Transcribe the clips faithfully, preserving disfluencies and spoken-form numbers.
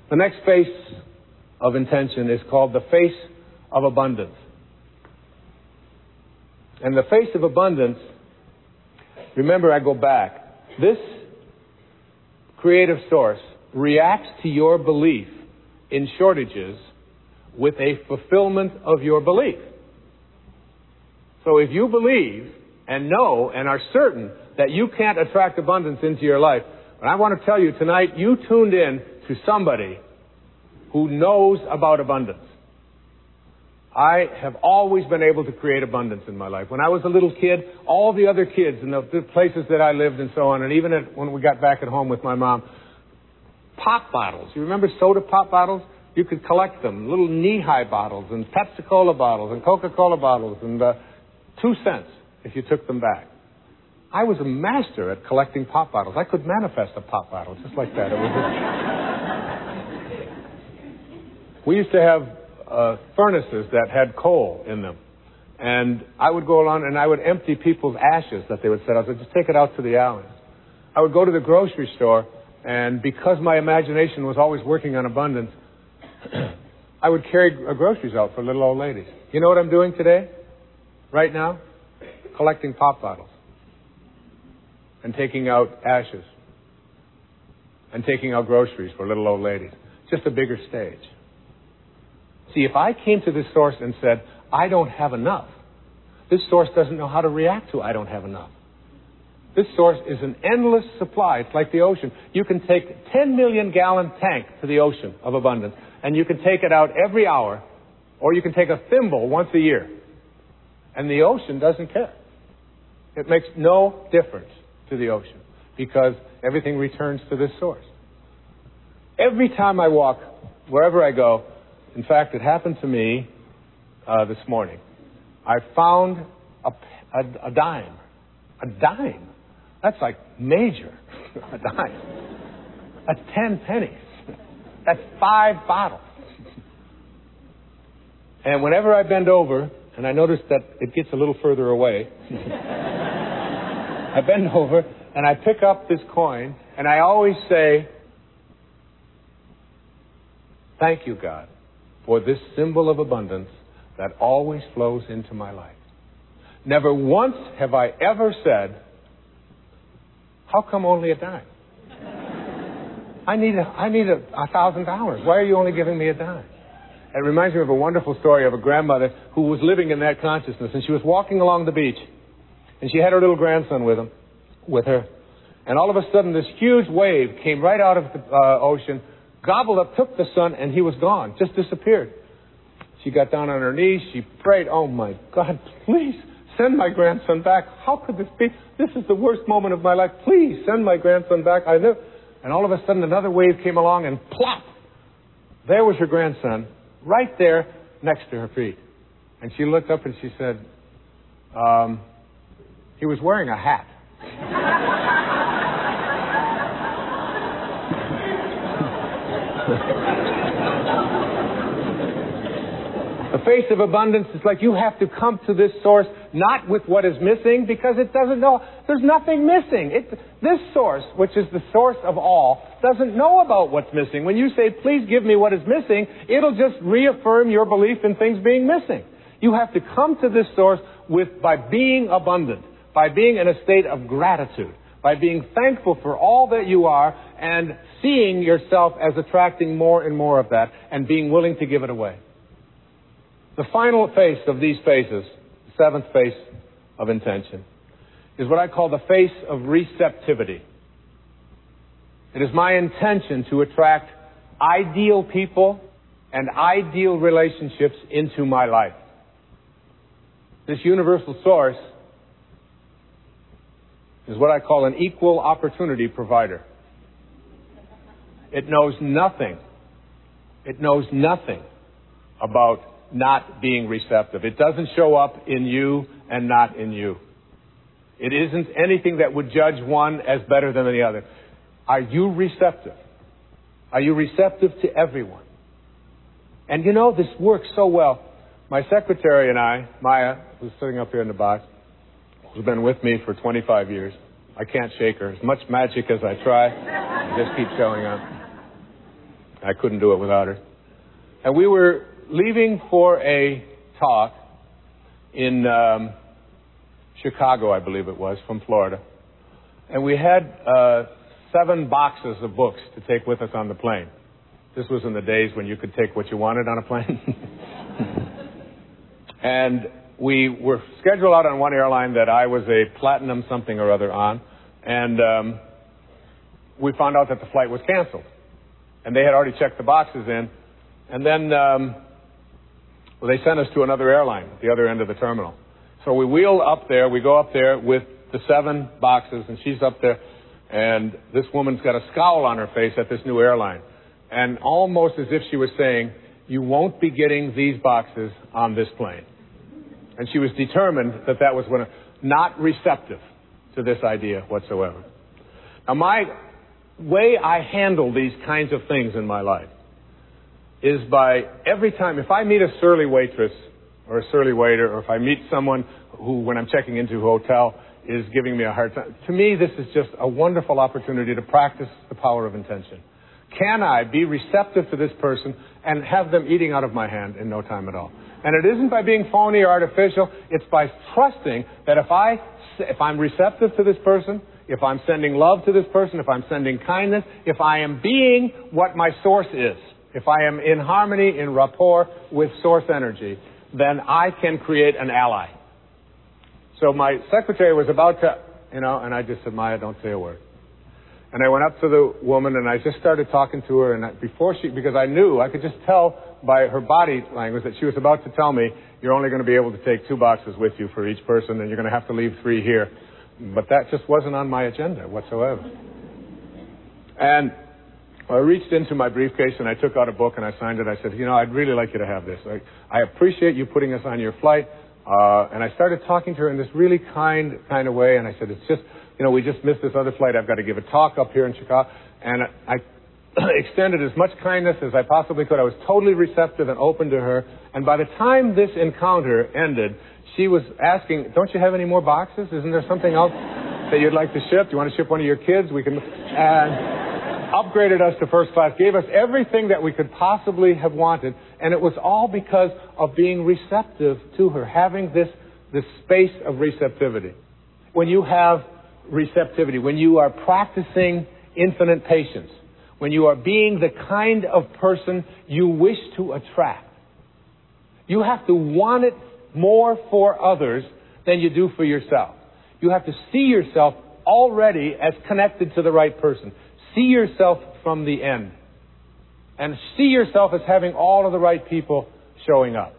The next face of intention is called the face of abundance. And the face of abundance, remember, I go back. This creative source reacts to your belief in shortages with a fulfillment of your belief. So if you believe and know and are certain that you can't attract abundance into your life, and I want to tell you tonight, you tuned in to somebody who knows about abundance. I have always been able to create abundance in my life. When I was a little kid, all the other kids in the, the places that I lived and so on, and even at, when we got back at home with my mom, pop bottles. You remember soda pop bottles? You could collect them, little knee-high bottles and Pepsi-Cola bottles and Coca-Cola bottles and uh, two cents if you took them back. I was a master at collecting pop bottles. I could manifest a pop bottle just like that. It was just... We used to have uh, furnaces that had coal in them. And I would go along and I would empty people's ashes that they would set out. So just take it out to the alley. I would go to the grocery store, and because my imagination was always working on abundance, I would carry groceries out for little old ladies. You know what I'm doing today? Right now? Collecting pop bottles. And taking out ashes. And taking out groceries for little old ladies. Just a bigger stage. See, if I came to this source and said, I don't have enough, this source doesn't know how to react to I don't have enough. This source is an endless supply. It's like the ocean. You can take a ten million gallon tank to the ocean of abundance, and you can take it out every hour, or you can take a thimble once a year. And the ocean doesn't care. It makes no difference to the ocean because everything returns to this source. Every time I walk, wherever I go, in fact, it happened to me uh, this morning. I found a, a, a dime. A dime. That's like major. A dime. That's ten pennies. That's five bottles. And whenever I bend over, and I notice that it gets a little further away, I bend over and I pick up this coin, and I always say, thank you, God, for this symbol of abundance that always flows into my life. Never once have I ever said, how come only a dime? I need a, I need a, a thousand dollars. Why are you only giving me a dime? It reminds me of a wonderful story of a grandmother who was living in that consciousness, and she was walking along the beach, and she had her little grandson with him, with her, and all of a sudden this huge wave came right out of the uh, ocean, gobbled up, took the son, and he was gone, just disappeared. She got down on her knees, she prayed, oh my God, please send my grandson back. How could this be? This is the worst moment of my life. Please send my grandson back. I live. And all of a sudden another wave came along and plop, there was her grandson, right there next to her feet. And she looked up and she said, um, he was wearing a hat. The face of abundance is like you have to come to this source not with what is missing, because it doesn't know. There's nothing missing. It, this source, which is the source of all, doesn't know about what's missing. When you say, please give me what is missing, it'll just reaffirm your belief in things being missing. You have to come to this source with by being abundant, by being in a state of gratitude, by being thankful for all that you are and seeing yourself as attracting more and more of that and being willing to give it away. The final face of these phases, the seventh face of intention, is what I call the face of receptivity. It is my intention to attract ideal people and ideal relationships into my life. This universal source is what I call an equal opportunity provider. It knows nothing. It knows nothing about not being receptive. It doesn't show up in you and not in you. It isn't anything that would judge one as better than the other. Are you receptive? Are you receptive to everyone? And you know, this works so well. My secretary and I, Maya, who's sitting up here in the box, who's been with me for twenty-five years. I can't shake her. As much magic as I try, it just keeps showing up. I couldn't do it without her. And we were leaving for a talk in um, Chicago, I believe it was, from Florida. And we had uh, seven boxes of books to take with us on the plane. This was in the days when you could take what you wanted on a plane. And we were scheduled out on one airline that I was a platinum something or other on. And um, we found out that the flight was canceled. And they had already checked the boxes in. And then um, well, they sent us to another airline at the other end of the terminal. So we wheel up there. We go up there with the seven boxes, and she's up there. And this woman's got a scowl on her face at this new airline. And almost as if she was saying, you won't be getting these boxes on this plane. And she was determined that that was one, not receptive to this idea whatsoever. Now, my way I handle these kinds of things in my life is by every time, if I meet a surly waitress or a surly waiter, or if I meet someone who, when I'm checking into a hotel, is giving me a hard time, to me, this is just a wonderful opportunity to practice the power of intention. Can I be receptive to this person and have them eating out of my hand in no time at all? And it isn't by being phony or artificial. It's by trusting that if, I, if I'm receptive to this person, if I'm sending love to this person, if I'm sending kindness, if I am being what my source is, if I am in harmony, in rapport with source energy, then I can create an ally. So my secretary was about to, you know, and I just said, Maya, don't say a word. And I went up to the woman and I just started talking to her. And I, before she, because I knew, I could just tell by her body language that she was about to tell me, you're only going to be able to take two boxes with you for each person, and you're going to have to leave three here. But that just wasn't on my agenda whatsoever. And I reached into my briefcase and I took out a book and I signed it. I said, you know, I'd really like you to have this. I, I appreciate you putting us on your flight. Uh, and I started talking to her in this really kind kind of way. And I said, it's just, you know, we just missed this other flight. I've got to give a talk up here in Chicago. And I, I extended as much kindness as I possibly could. I was totally receptive and open to her. And by the time this encounter ended, she was asking, don't you have any more boxes? Isn't there something else that you'd like to ship? Do you want to ship one of your kids? We can... And upgraded us to first class, gave us everything that we could possibly have wanted, and it was all because of being receptive to her, having this, this space of receptivity. When you have receptivity, when you are practicing infinite patience, when you are being the kind of person you wish to attract, you have to want it more for others than you do for yourself. You have to see yourself already as connected to the right person. See yourself from the end. And see yourself as having all of the right people showing up.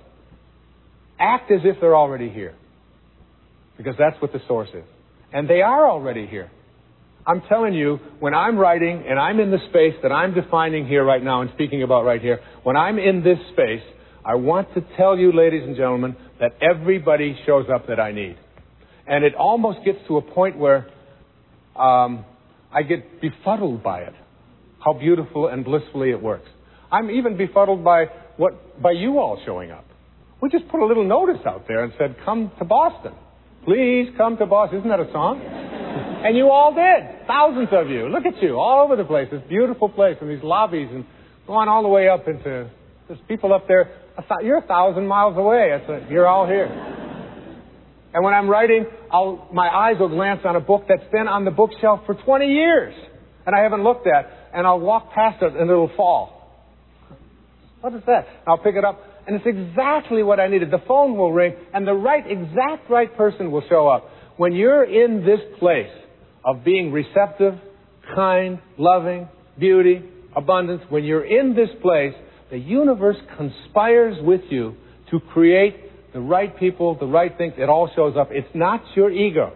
Act as if they're already here. Because that's what the source is. And they are already here. I'm telling you, when I'm writing and I'm in the space that I'm defining here right now and speaking about right here, when I'm in this space, I want to tell you, ladies and gentlemen, that everybody shows up that I need. And it almost gets to a point where... Um, I get befuddled by it, how beautiful and blissfully it works. I'm even befuddled by what by you all showing up. We just put a little notice out there and said, come to Boston. Please come to Boston. Isn't that a song? And you all did. Thousands of you. Look at you, all over the place. This beautiful place and these lobbies and going all the way up into... There's people up there. A th- you're a thousand miles away. It's a, you're all here. And when I'm writing, I'll, my eyes will glance on a book that's been on the bookshelf for twenty years. And I haven't looked at. And I'll walk past it and it'll fall. What is that? I'll pick it up. And it's exactly what I needed. The phone will ring and the right, exact right person will show up. When you're in this place of being receptive, kind, loving, beauty, abundance, when you're in this place, the universe conspires with you to create the right people, the right things. It all shows up. It's not your ego.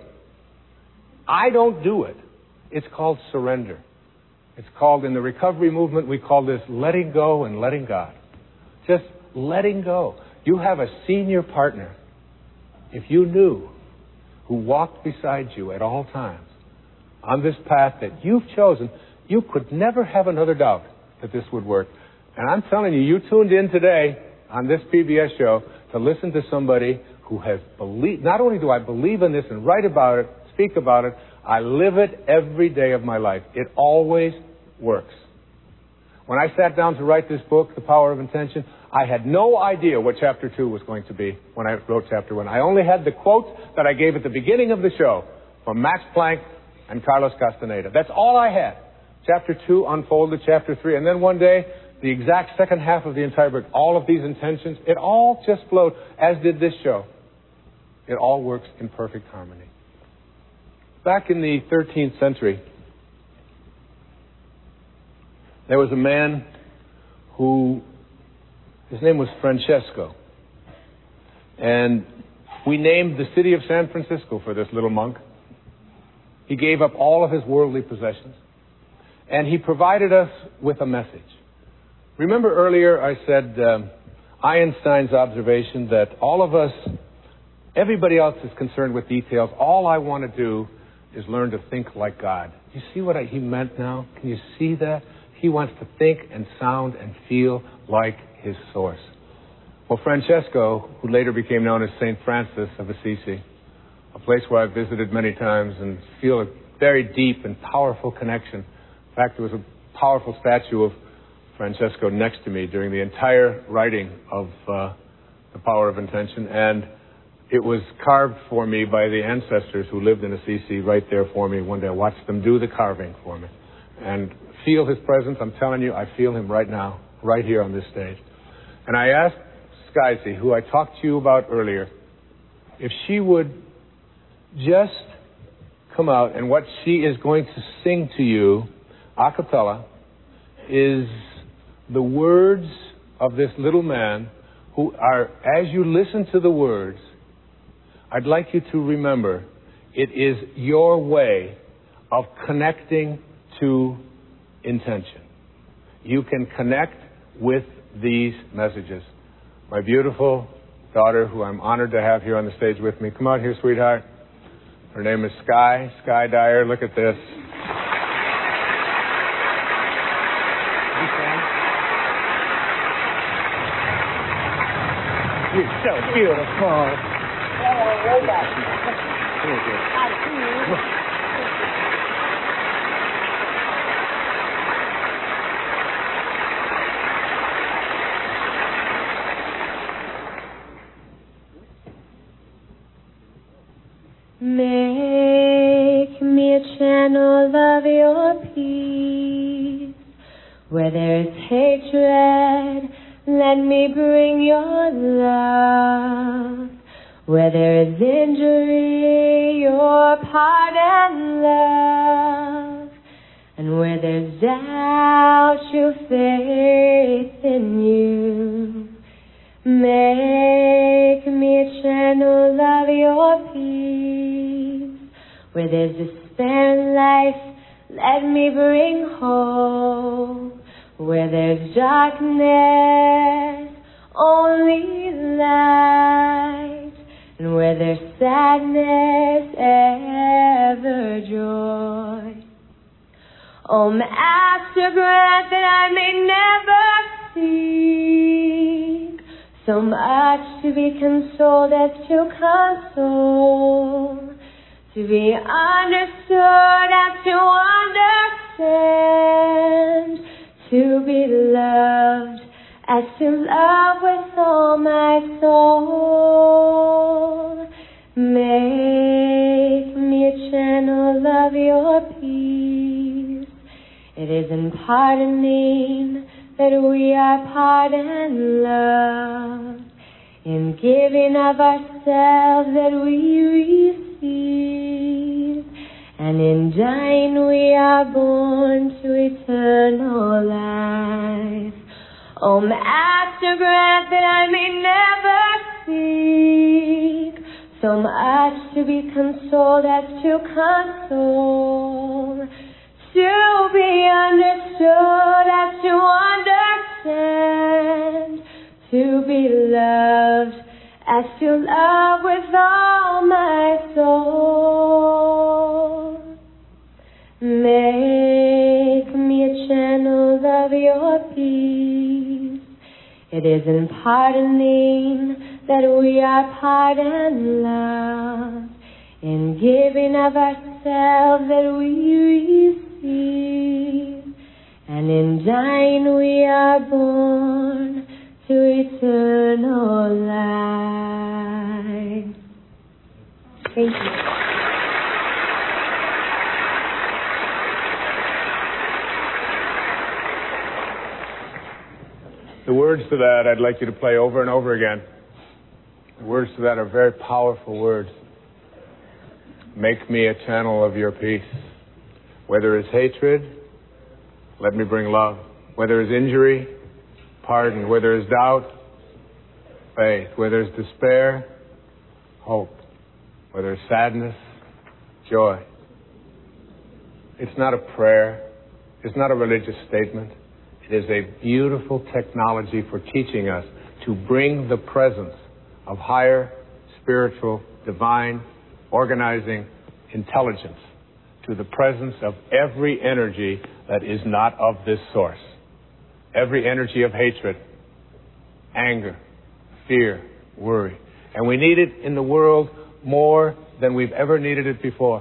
I don't do it. It's called surrender. It's called, in the recovery movement, we call this letting go and letting God. Just letting go. You have a senior partner, if you knew, who walked beside you at all times on this path that you've chosen, you could never have another doubt that this would work. And I'm telling you, you tuned in today on this P B S show to listen to somebody who has believed. Not only do I believe in this and write about it, speak about it, I live it every day of my life. It always works. When I sat down to write this book, The Power of Intention, I had no idea what chapter two was going to be when I wrote chapter one. I only had the quotes that I gave at the beginning of the show from Max Planck and Carlos Castaneda. That's all I had. Chapter two unfolded chapter three, and then one day, the exact second half of the entire book, all of these intentions, it all just flowed, as did this show. It all works in perfect harmony. Back in the thirteenth century, there was a man who, his name was Francesco. And we named the city of San Francisco for this little monk. He gave up all of his worldly possessions. And he provided us with a message. Remember earlier I said um, Einstein's observation that all of us, everybody else is concerned with details. All I want to do is learn to think like God. You see what I, he meant now? Can you see that? He wants to think and sound and feel like his source. Well, Francesco, who later became known as Saint Francis of Assisi, a place where I've visited many times and feel a very deep and powerful connection. In fact, there was a powerful statue of Francesco next to me during the entire writing of uh, The Power of Intention, and it was carved for me by the ancestors who lived in Assisi right there for me. One day I watched them do the carving for me and feel his presence. I'm telling you, I feel him right now, right here on this stage. And I asked Skyzy, who I talked to you about earlier, if she would just come out, and what she is going to sing to you a cappella is the words of this little man who are, as you listen to the words, I'd like you to remember it is your way of connecting to intention. You can connect with these messages. My beautiful daughter, who I'm honored to have here on the stage with me. Come out here, sweetheart. Her name is Sky, Sky Dyer. Look at this. You're so beautiful. Make me a channel of your peace. Where there is hatred, let me bring your love. Where there is injury, your pardon, love. And where there's doubt, your faith in you. Make me a channel of your peace. Where there's despair in life, let me bring hope. Where there's darkness, only light. And where there's sadness, ever joy. Oh, Master, grant that I may never seek so much to be consoled as to console, to be understood as to understand, to be loved as to love with all my soul. Make me a channel of your peace. It is in pardoning that we are pardoned, love. In giving of ourselves that we receive. And in dying we are born to eternal life. Oh, Master, grant that I may never seek so much to be consoled as to console, to be understood as to understand, to be loved as to love with all my soul. Make me a channel of your peace. It is in pardoning that we are pardoned, love. In giving of ourselves that we receive. and in thine we are born to eternal life. Thank you. The words to that I'd like you to play over and over again. The words to that are very powerful words. Make me a channel of your peace. Where there is hatred, let me bring love. Where there is injury, pardon. Where there is doubt, faith. Where there is despair, hope. Where there is sadness, joy. It's not a prayer. It's not a religious statement. It is a beautiful technology for teaching us to bring the presence of higher, spiritual, divine, organizing intelligence to the presence of every energy that is not of this source. Every energy of hatred, anger, fear, worry. And we need it in the world more than we've ever needed it before.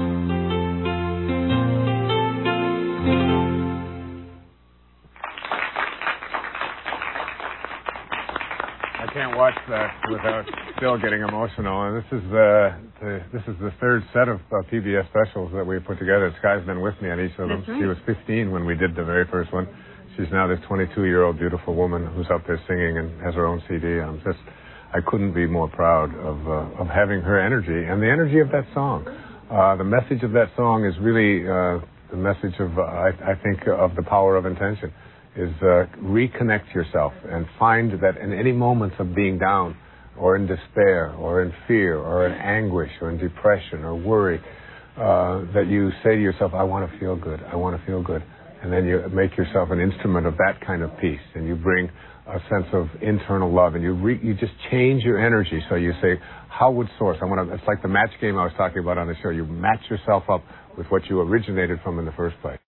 I can't watch that without still getting emotional. And this is the, the this is the third set of uh, P B S specials that we put together. Sky's been with me on each of them. Right. She was fifteen when we did the very first one. She's now this twenty-two-year-old beautiful woman who's up there singing and has her own C D. I'm just, I couldn't be more proud of uh, of having her energy and the energy of that song. Uh, the message of that song is really uh, the message of uh, I, I think of the power of intention. Is uh, reconnect yourself and find that in any moments of being down or in despair or in fear or in anguish or in depression or worry, uh, that you say to yourself, I want to feel good, I want to feel good. And then you make yourself an instrument of that kind of peace, and you bring a sense of internal love, and you re- you just change your energy. So you say, how would source? I want to. It's like the match game I was talking about on the show. You match yourself up with what you originated from in the first place.